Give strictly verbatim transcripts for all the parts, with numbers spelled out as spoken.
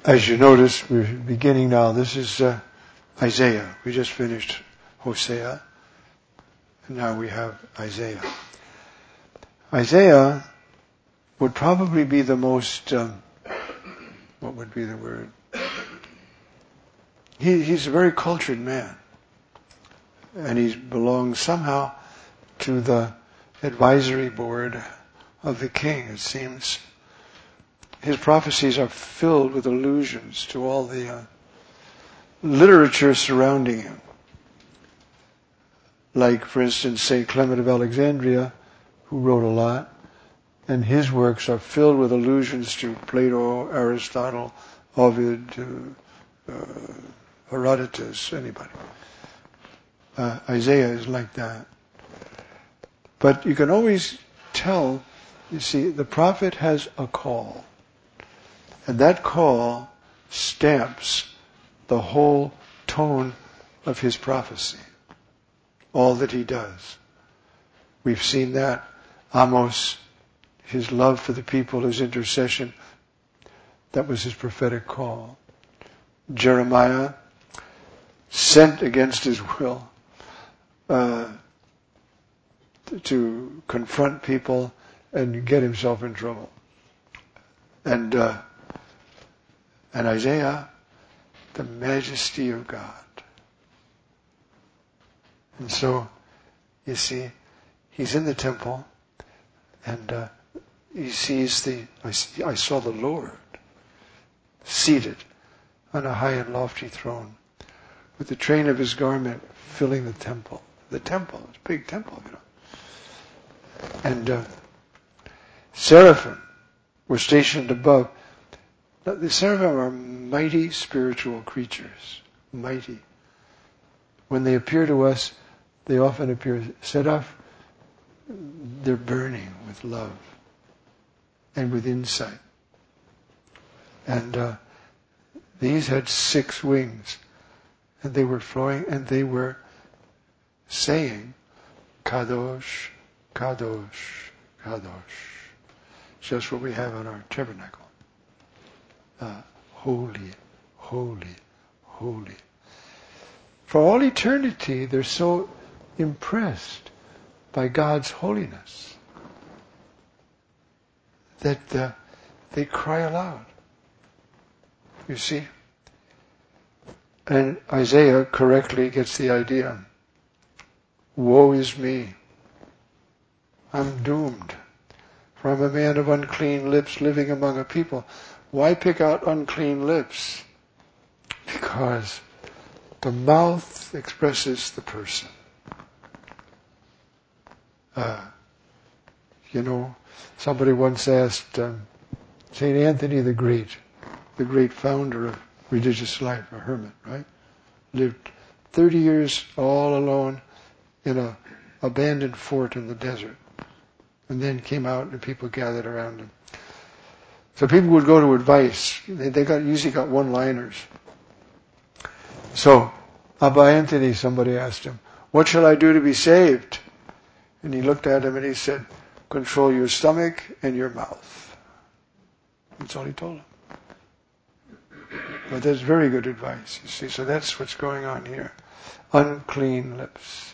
As you notice, we're beginning now. This is uh, Isaiah. We just finished Hosea. And now we have Isaiah. Isaiah would probably be the most, um, what would be the word? He, he's a very cultured man. And he belongs somehow to the advisory board of the king, it seems. His prophecies are filled with allusions to all the uh, literature surrounding him. Like, for instance, Saint Clement of Alexandria, who wrote a lot, and his works are filled with allusions to Plato, Aristotle, Ovid, uh, uh, Herodotus, anybody. Uh, Isaiah is like that. But you can always tell, you see, the prophet has a call. And that call stamps the whole tone of his prophecy. All that he does. We've seen that. Amos, his love for the people, his intercession, that was his prophetic call. Jeremiah, sent against his will uh, to confront people and get himself in trouble. And uh, and Isaiah, the majesty of God. And so, you see, he's in the temple, and uh, he sees the, I, see, I saw the Lord seated on a high and lofty throne, with the train of his garment filling the temple. The temple, it's a big temple, you know. And uh, seraphim were stationed above. Now, the seraphim are mighty spiritual creatures, mighty. When they appear to us, they often appear seraph. They're burning with love and with insight. And uh, these had six wings, and they were flowing, and they were saying, Kadosh, Kadosh, Kadosh. Just what we have on our tabernacle. Uh, holy, holy, holy. For all eternity, they're so impressed by God's holiness that uh, they cry aloud. You see? And Isaiah correctly gets the idea. Woe is me. I'm doomed. For I'm a man of unclean lips living among a people. Why pick out unclean lips? Because the mouth expresses the person. Uh, you know, somebody once asked um, Saint Anthony the Great, the great founder of religious life, a hermit, right? Lived thirty years all alone in a abandoned fort in the desert. And then came out and people gathered around him. So people would go to advice. They, they got usually got one-liners. So, Abba Anthony, somebody asked him, what shall I do to be saved? And he looked at him and he said, control your stomach and your mouth. That's all he told him. But that's very good advice, you see. So that's what's going on here. Unclean lips.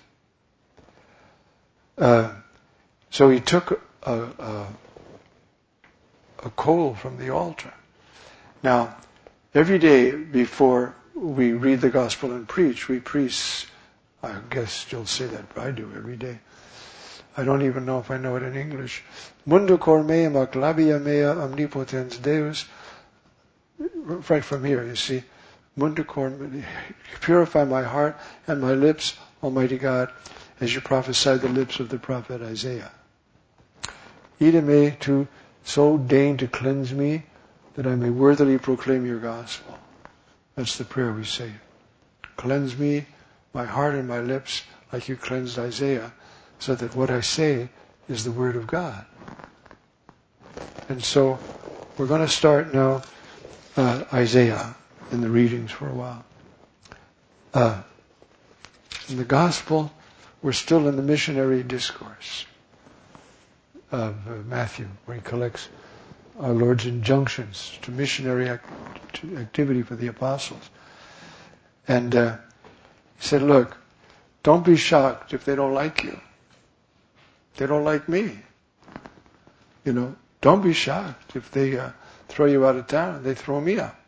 Uh, so he took a, a, a coal from the altar. Now, every day before we read the gospel and preach, we preach, I guess you'll say that, but I do every day. I don't even know if I know it in English. Mundo cor meum ac labia mea omnipotens Deus. Right from here, you see. Mundo cor, purify my heart and my lips, Almighty God, as you prophesied the lips of the prophet Isaiah. Ide me to so deign to cleanse me that I may worthily proclaim your gospel. That's the prayer we say. Cleanse me, my heart and my lips, like you cleansed Isaiah, so that what I say is the word of God. And so we're going to start now uh, Isaiah in the readings for a while. Uh, in the gospel, we're still in the missionary discourse of uh, Matthew, where he collects our Lord's injunctions to missionary act, to activity for the apostles. And uh, he said, look, don't be shocked if they don't like you. They don't like me. You know, don't be shocked if they uh, throw you out of town. They throw me out.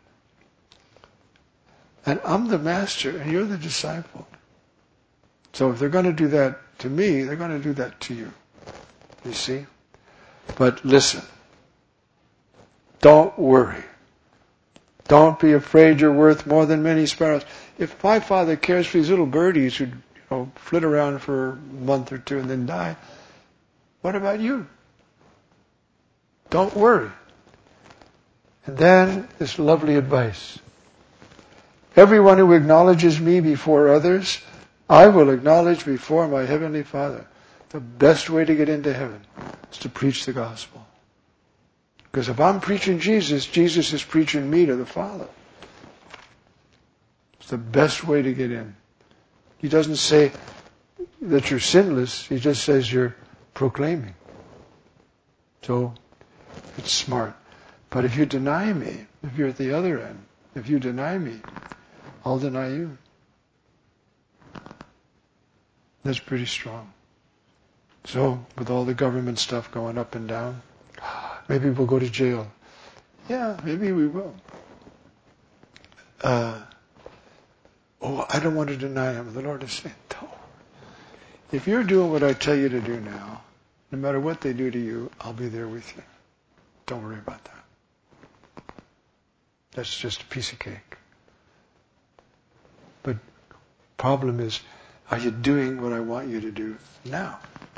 And I'm the master and you're the disciple. So if they're going to do that to me, they're going to do that to you. You see? But listen. Don't worry. Don't be afraid you're worth more than many sparrows. If my Father cares for these little birdies who, you know, flit around for a month or two and then die, what about you? Don't worry. And then this lovely advice. Everyone who acknowledges me before others, I will acknowledge before my Heavenly Father. The best way to get into heaven is to preach the gospel. Because if I'm preaching Jesus, Jesus is preaching me to the Father. It's the best way to get in. He doesn't say that you're sinless. He just says you're proclaiming. So, it's smart. But if you deny me, if you're at the other end, if you deny me, I'll deny you. That's pretty strong. So, with all the government stuff going up and down, maybe we'll go to jail. Yeah, maybe we will. Uh, oh, I don't want to deny him. The Lord is saying, no. If you're doing what I tell you to do now, no matter what they do to you, I'll be there with you. Don't worry about that. That's just a piece of cake. But problem is, are you doing what I want you to do now?